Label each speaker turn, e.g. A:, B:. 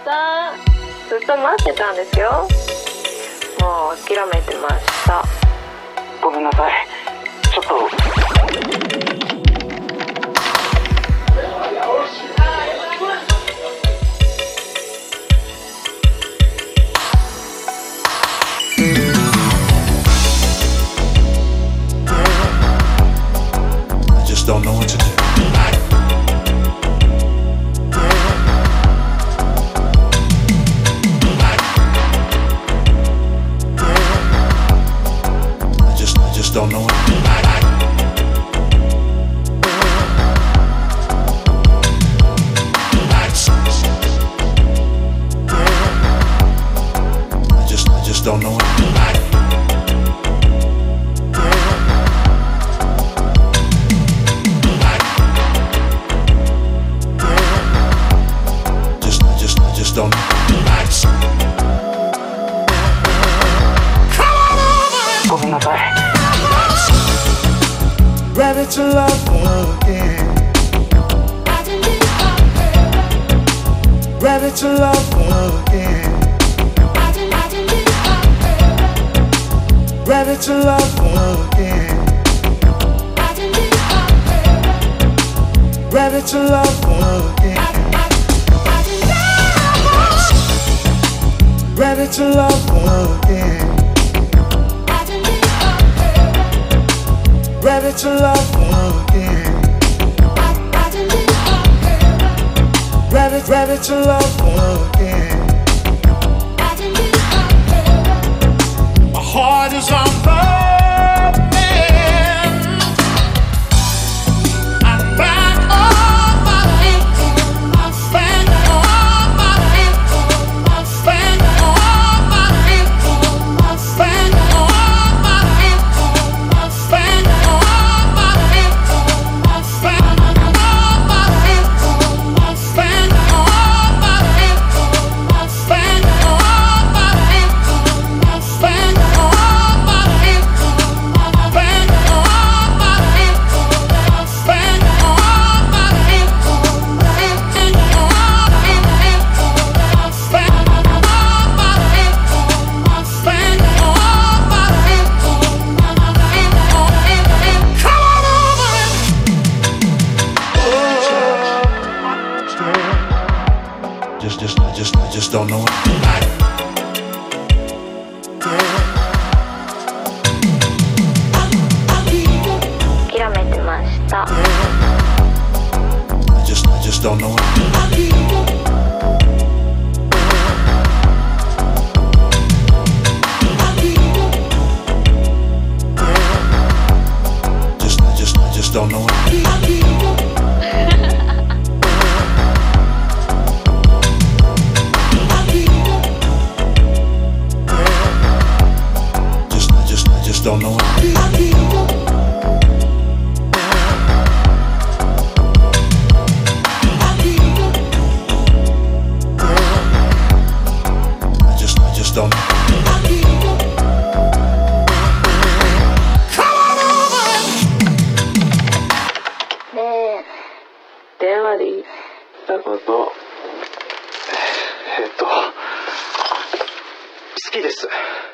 A: た。ずっと待ってたんですよ。もう諦めてました。
B: ごめんなさい。ちょっと。
C: Don't know what to do. I just don't know what to do. I just don't know what to do. Just don't relax.
B: ごめんなさい。
C: Ready to love again. Ready to love again. Ready to love again. Ready to love again. Ready to love again. Ready to love again. Ready to love again. My heart is on fire. I just don't know. I just don't know. I just don't know. Just don't know. I just don't know.
A: ねえ、電話で言ったこと。
B: 好きです。